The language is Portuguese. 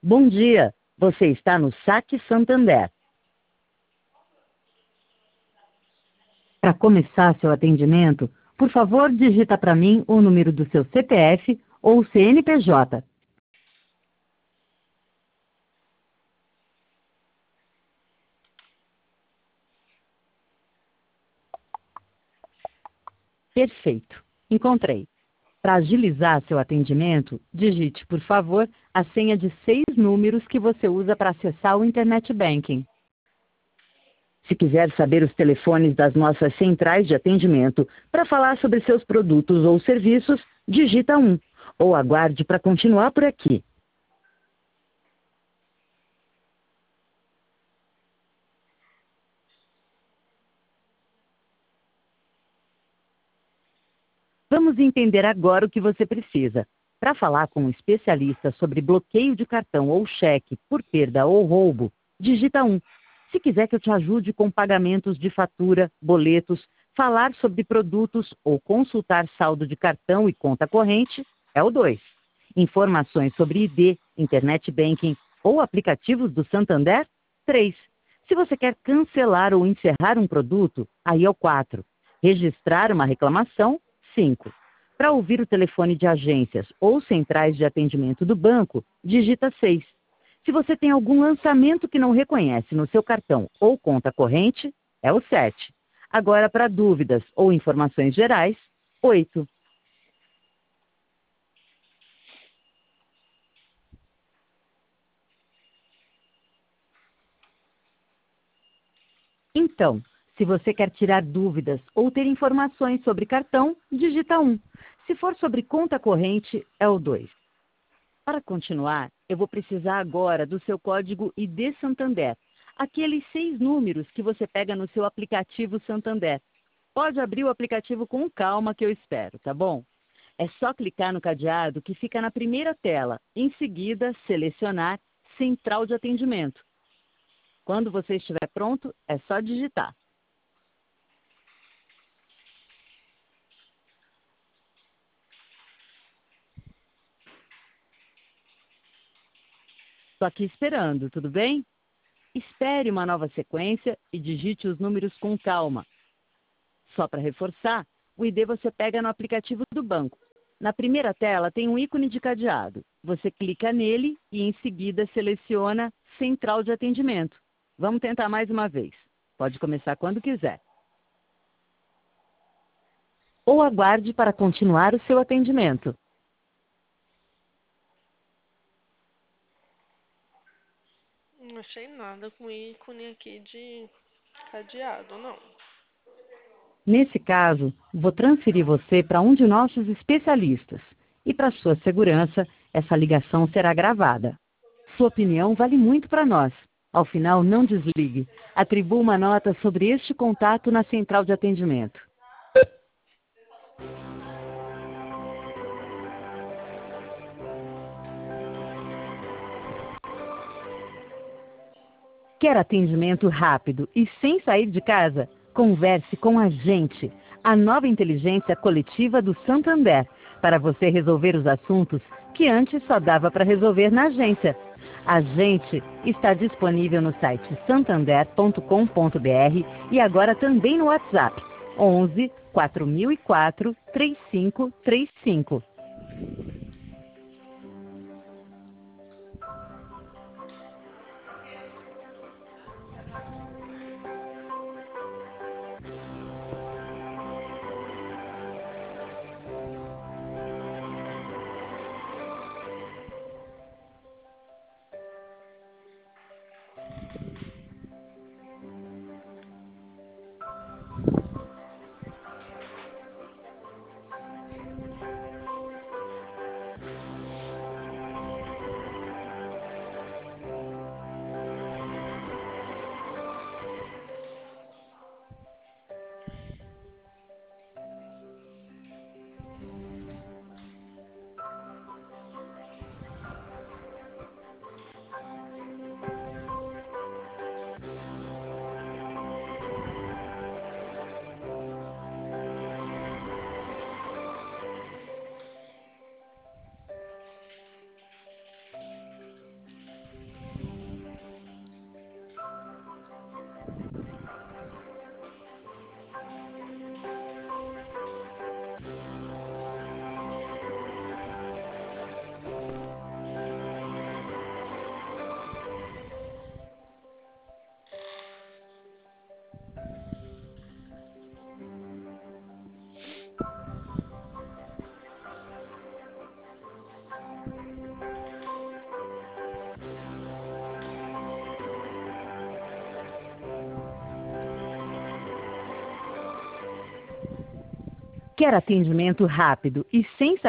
Bom dia, você está no Saque Santander. Para começar seu atendimento, por favor, digita para mim o número do seu CPF ou CNPJ. Perfeito, encontrei. Para agilizar seu atendimento, digite, por favor, a senha de 6 números que você usa para acessar o Internet Banking. Se quiser saber os telefones das nossas centrais de atendimento para falar sobre seus produtos ou serviços, digita 1 ou aguarde para continuar por aqui. Vamos entender agora o que você precisa. Para falar com um especialista sobre bloqueio de cartão ou cheque por perda ou roubo, digita 1. Se quiser que eu te ajude com pagamentos de fatura, boletos, falar sobre produtos ou consultar saldo de cartão e conta corrente, é o 2. Informações sobre ID, Internet Banking ou aplicativos do Santander, 3. Se você quer cancelar ou encerrar um produto, aí é o 4. Registrar uma reclamação, 5. Para ouvir o telefone de agências ou centrais de atendimento do banco, digita 6. Se você tem algum lançamento que não reconhece no seu cartão ou conta corrente, é o 7. Agora, para dúvidas ou informações gerais, 8. Então, se você quer tirar dúvidas ou ter informações sobre cartão, digita 1. Se for sobre conta corrente, é o 2. Para continuar, eu vou precisar agora do seu código ID Santander, aqueles 6 números que você pega no seu aplicativo Santander. Pode abrir o aplicativo com calma que eu espero, tá bom? É só clicar no cadeado que fica na primeira tela, em seguida selecionar Central de Atendimento. Quando você estiver pronto, é só digitar. Estou aqui esperando, tudo bem? Espere uma nova sequência e digite os números com calma. Só para reforçar, o ID você pega no aplicativo do banco. Na primeira tela tem um ícone de cadeado. Você clica nele e em seguida seleciona Central de Atendimento. Vamos tentar mais uma vez. Pode começar quando quiser. Ou aguarde para continuar o seu atendimento. Não achei nada com ícone aqui de cadeado, não. Nesse caso, vou transferir você para um de nossos especialistas. E para sua segurança, essa ligação será gravada. Sua opinião vale muito para nós. Ao final, não desligue. Atribua uma nota sobre este contato na central de atendimento. Quer atendimento rápido e sem sair de casa? Converse com a gente, a nova inteligência coletiva do Santander, para você resolver os assuntos que antes só dava para resolver na agência. A gente está disponível no site santander.com.br e agora também no WhatsApp 11 4004 3535. Quer atendimento rápido e sem